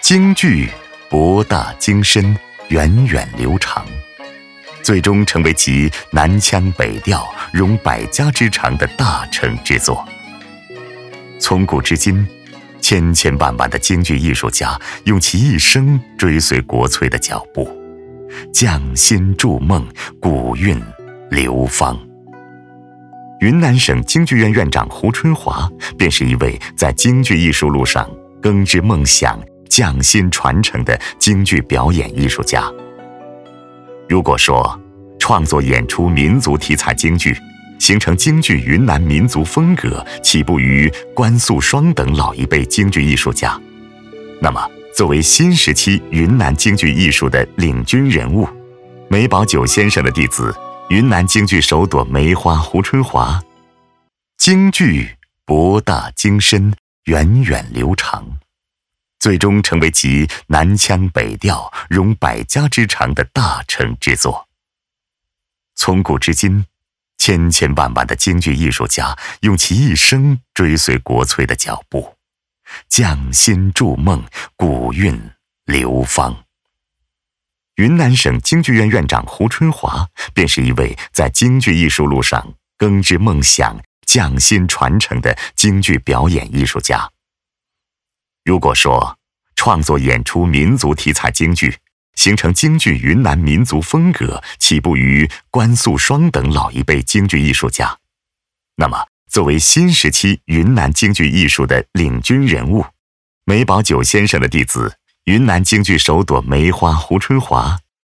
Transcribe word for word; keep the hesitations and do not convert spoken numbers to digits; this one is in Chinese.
京剧博大精深，源远流长，最终成为集南腔北调、融百家之长的大成之作。从古至今，千千万万的京剧艺术家用其一生追随国粹的脚步，匠心筑梦，古韵流芳。云南省京剧院院长胡春华便是一位在京剧艺术路上耕织梦想、匠心传承的京剧表演艺术家。如果说创作演出民族题材京剧，形成京剧云南民族风格起步于关素双等老一辈京剧艺术家，那么作为新时期云南京剧艺术的领军人物，梅葆玖先生的弟子，云南京剧首朵梅花胡春华，京剧博大精深，源远流长，最终成为集南腔北调、融百家之长的大成之作。从古至今，千千万万的京剧艺术家用其一生追随国粹的脚步，匠心筑梦，古韵流芳。云南省京剧院院长胡春华便是一位在京剧艺术路上耕织梦想、匠心传承的京剧表演艺术家。如果说创作演出民族题材京剧，形成京剧云南民族风格起步于关素双等老一辈京剧艺术家，那么作为新时期云南京剧艺术的领军人物，梅葆玖先生的弟子，云南京剧首朵梅花胡春华，